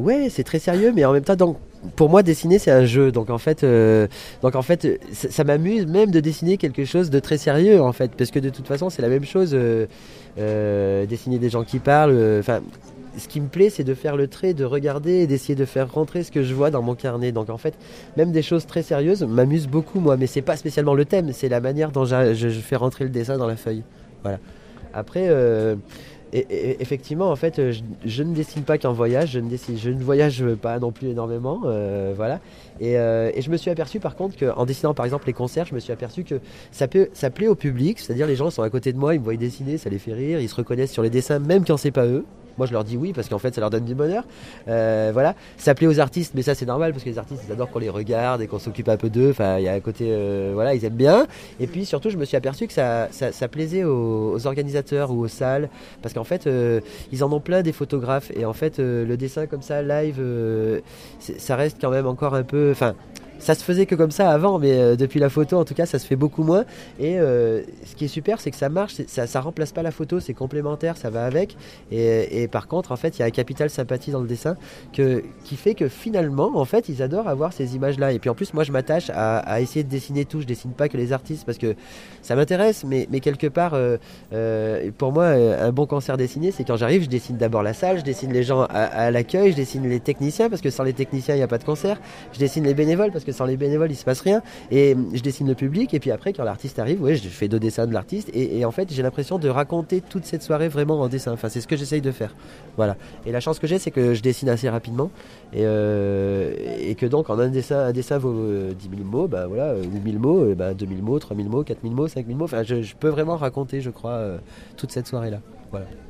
ouais, c'est très sérieux, mais en même temps, donc, pour moi, dessiner, c'est un jeu. Ça m'amuse même de dessiner quelque chose de très sérieux, en fait, parce que de toute façon, c'est la même chose. Dessiner des gens qui parlent. Ce qui me plaît, c'est de faire le trait, de regarder et d'essayer de faire rentrer ce que je vois dans mon carnet. Donc en fait, même des choses très sérieuses m'amusent beaucoup, moi. Mais c'est pas spécialement le thème, c'est la manière dont je fais rentrer le dessin dans la feuille. Voilà. Après, effectivement, en fait, je ne dessine pas qu'en voyage. Je ne voyage pas non plus énormément. Voilà. Et je me suis aperçu, par contre, qu'en dessinant, par exemple, les concerts, je me suis aperçu que ça plaît au public. C'est-à-dire, les gens sont à côté de moi, ils me voient dessiner, ça les fait rire, ils se reconnaissent sur les dessins, même quand c'est pas eux. Moi, je leur dis oui parce qu'en fait, ça leur donne du bonheur. Voilà. Ça plaît aux artistes, mais ça, c'est normal parce que les artistes, ils adorent qu'on les regarde et qu'on s'occupe un peu d'eux. Enfin, il y a un côté, voilà, ils aiment bien. Et puis, surtout, je me suis aperçu que ça plaisait aux organisateurs ou aux salles parce qu'en fait, ils en ont plein des photographes. Et en fait, le dessin comme ça, live, ça reste quand même encore un peu. Enfin, ça se faisait que comme ça avant, mais depuis la photo, en tout cas, ça se fait beaucoup moins. Et ce qui est super, c'est que ça marche, ça remplace pas la photo, c'est complémentaire, ça va avec. Et par contre, en fait, il y a un capital sympathie dans le dessin qui fait que finalement, en fait, ils adorent avoir ces images-là. Et puis en plus, moi, je m'attache à essayer de dessiner tout. Je dessine pas que les artistes parce que ça m'intéresse, mais quelque part, pour moi, un bon concert dessiné, c'est quand j'arrive, je dessine d'abord la salle, je dessine les gens à l'accueil, je dessine les techniciens parce que sans les techniciens, il n'y a pas de concert. Je dessine les bénévoles parce que sans les bénévoles, il se passe rien. Et je dessine le public. Et puis après, quand l'artiste arrive, ouais, je fais 2 dessins de l'artiste. Et en fait, j'ai l'impression de raconter toute cette soirée vraiment en dessin. Enfin, c'est ce que j'essaye de faire. Voilà. Et la chance que j'ai, c'est que je dessine assez rapidement. Et que donc, en un dessin vaut 10 000 mots, bah voilà, ou 1000 mots, 2000 mots, 3000 mots, 4000 mots, 5000 mots. Enfin, je peux vraiment raconter, je crois, toute cette soirée-là. Voilà.